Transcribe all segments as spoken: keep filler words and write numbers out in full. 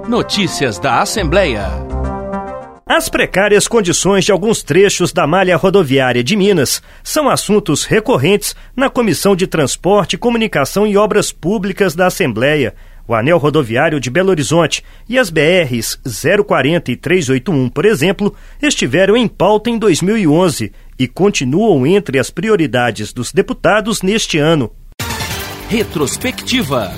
Notícias da Assembleia. As precárias condições de alguns trechos da malha rodoviária de Minas são assuntos recorrentes na Comissão de Transporte, Comunicação e Obras Públicas da Assembleia. O anel rodoviário de Belo Horizonte e as B Rs zero quarenta e trezentos e oitenta e um, por exemplo, estiveram em pauta em dois mil e onze e continuam entre as prioridades dos deputados neste ano. Retrospectiva.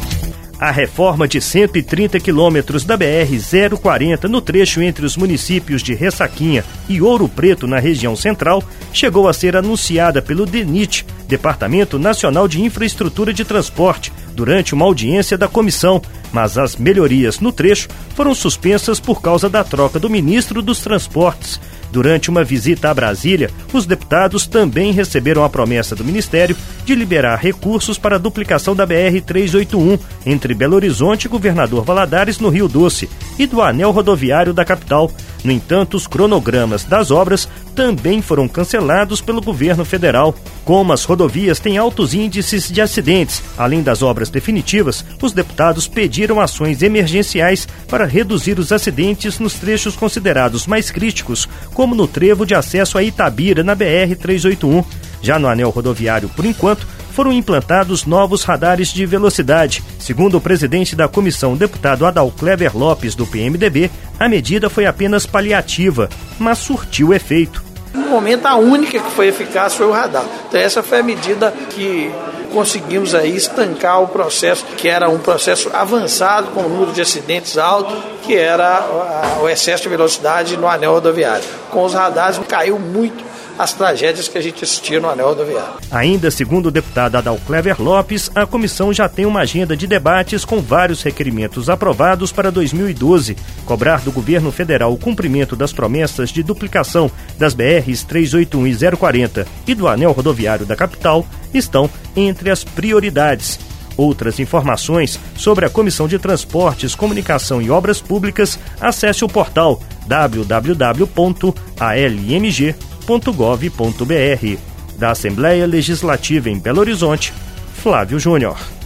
A reforma de cento e trinta quilômetros da B R zero quarenta no trecho entre os municípios de Ressaquinha e Ouro Preto, na região central, chegou a ser anunciada pelo DENIT, Departamento Nacional de Infraestrutura de Transporte, durante uma audiência da comissão, mas as melhorias no trecho foram suspensas por causa da troca do ministro dos Transportes. Durante uma visita a Brasília, os deputados também receberam a promessa do Ministério de liberar recursos para a duplicação da B R trezentos e oitenta e um entre Belo Horizonte e Governador Valadares, no Rio Doce, e do anel rodoviário da capital. No entanto, os cronogramas das obras também foram cancelados pelo governo federal. Como as rodovias têm altos índices de acidentes, além das obras definitivas, os deputados pediram ações emergenciais para reduzir os acidentes nos trechos considerados mais críticos, como no trevo de acesso a Itabira, na B R trezentos e oitenta e um. Já no anel rodoviário, por enquanto, foram implantados novos radares de velocidade. Segundo o presidente da comissão, deputado Adalclever Lopes, do P M D B, a medida foi apenas paliativa, mas surtiu efeito. No momento, a única que foi eficaz foi o radar. Então, essa foi a medida que conseguimos aí estancar o processo, que era um processo avançado, com o número de acidentes alto, que era o excesso de velocidade no anel rodoviário. Com os radares, caiu muito as tragédias que a gente assistia no anel rodoviário. Ainda segundo o deputado Adalclever Lopes, a comissão já tem uma agenda de debates com vários requerimentos aprovados para dois mil e doze. Cobrar do governo federal o cumprimento das promessas de duplicação das B Rs trezentos e oitenta e um e zero quarenta e do anel rodoviário da capital estão entre as prioridades. Outras informações sobre a Comissão de Transportes, Comunicação e Obras Públicas, acesse o portal w w w ponto a l m g ponto gov ponto b r. Da Assembleia Legislativa em Belo Horizonte, Flávio Júnior.